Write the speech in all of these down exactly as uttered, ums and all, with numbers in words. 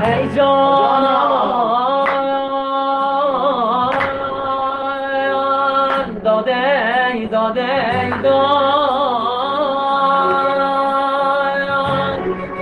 ای جان داده داده دان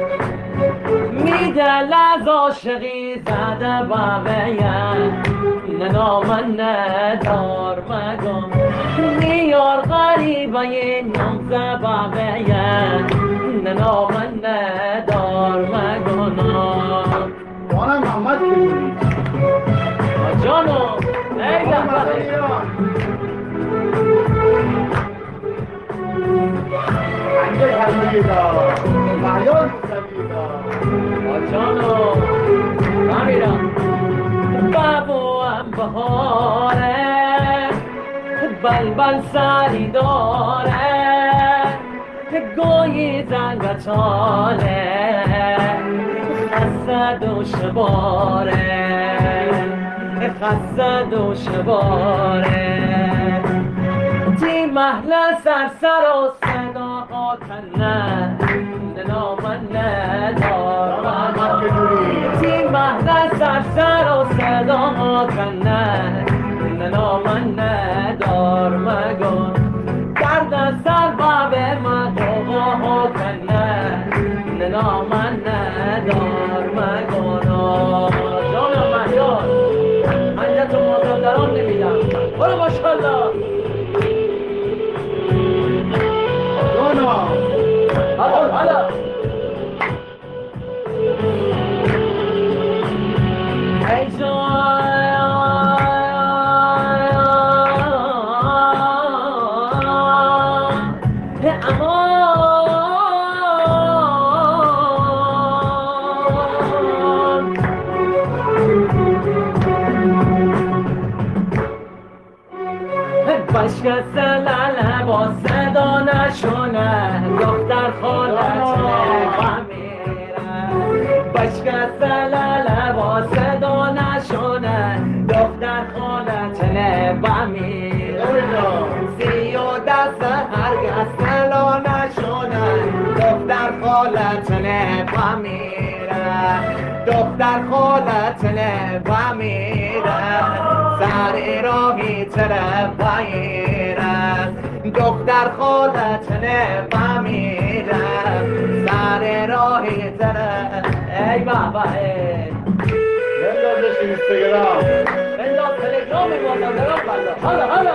میده لز عاشقی زده بابیم ننا من ندار مگم نیار غریبه نم زبابیم ننا من ندار مگم مانم محمد بگوید جانو ای لحظه انجا کلمه دار مریان موسوی دار جانو نمیرم بابو هم بهاره بلبل سری داره گویی زنگ چاله خسته دوش باره خسته دوش باره تی محل سرسر و صدا کنه ننا من ندار تی محل سرسر و صدا کنه ننا من ندار مگن درد سر باب مگوها کنه ننا من ندار مگن جانم مهیار منجت و مازندران نمیدم برو ماشالله جانا حالا حالا ای بشکست لله با صدا نشونه دختر خالت نمیره بشکست لله با صدا نشونه دختر خالت نمیره سی و دست هرگز سلا نشونه دختر خالت نمیره دختر خالت نمیره سر راهی طرف بایرم دختر خالت نمیرم سر راهی طرف ای بابا ای بندازش اینستاگرام بنداز تلگرام مازندران بنداز حالا حالا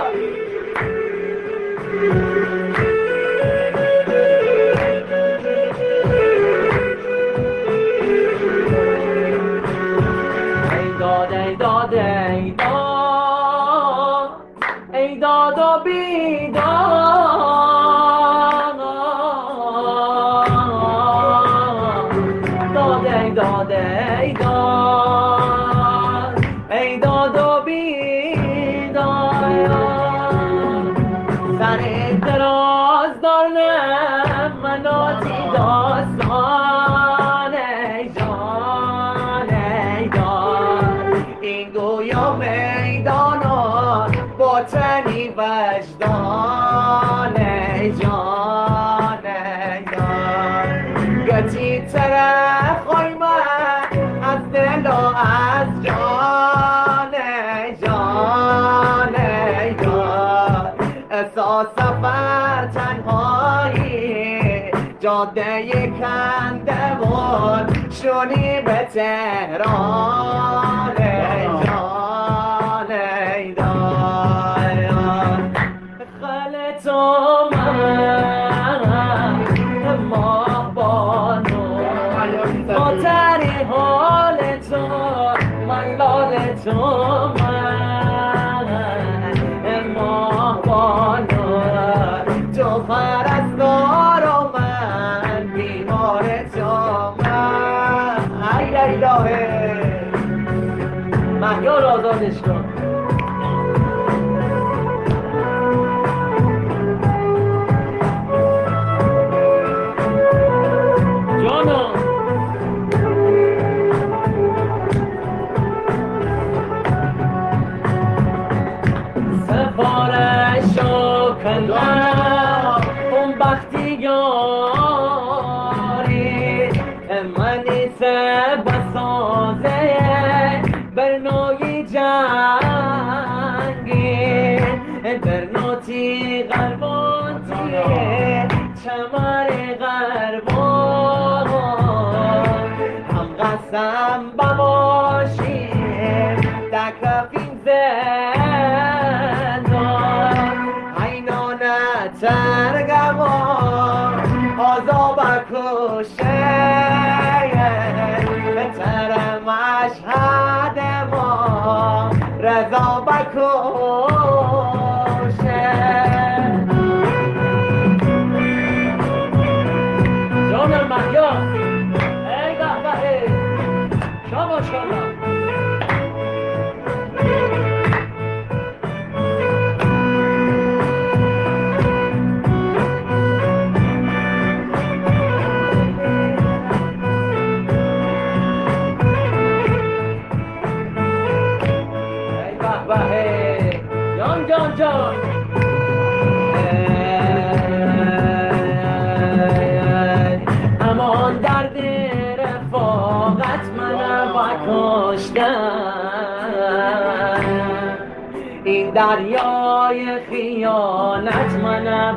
ای داد ای داد ای داد ای داد و بیداد داد ای داد ای داد ای داد و بیداد سر دراز دارم مناتی داستان ای جان ای جان این گویا میدانا باطنی وجدان ای جان ای جان گتی طرف خوی من از دل و از جان ای جان ای جان احساس سفر تنهایی جاده کنده‌بون شونی به تهران ای جان ای دایان خل تو من ماه بانو خاطری حال تو من لال تو من ماه بانو تو پرستار و من بیمار تو من ای الهه مهیار آزادش کن جانم سفارشو کنم اون بختی یاری منی سه بسان هم باشیم در کفین زندان اینان ترگوان آزاب کشه بهتر مشهد ما رضا بکشه جانم مهیا ای بهبهه شما شما جان جان جان امان درد رفاقت منم بکشتن این دریای خیانت منم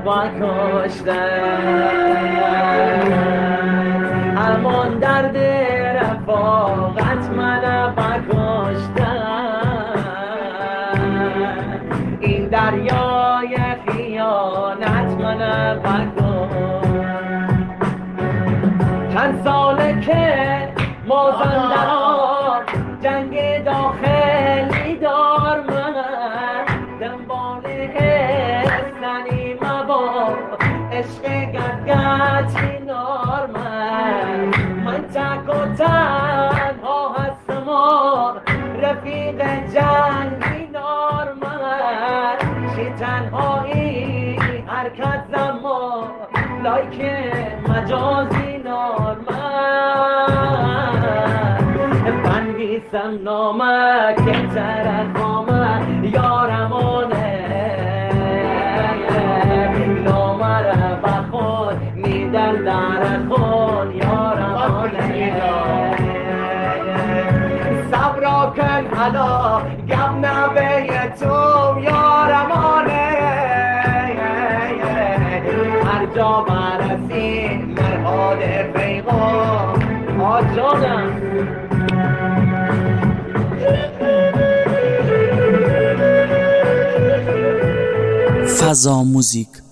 بکشتن امان درد رفاقت منم بکشتن این دریای خیانت منم بکن چند ساله که مازندران جنگ داخلی دار من دنبال حسنی مبا عشق گرگتی نار من من تک و تنها هستم و رفیق جنگی نار من چی تنهایی حرکت زمان لایک مجازی نار من بنویسم نامه که ترخامه یارمانه نامه را بخون میدن در خون یارمانه صبرا کن حالا گم نبه تو یارمانه هر جا برسی مرحاد پیغام آجانم فضا موزیک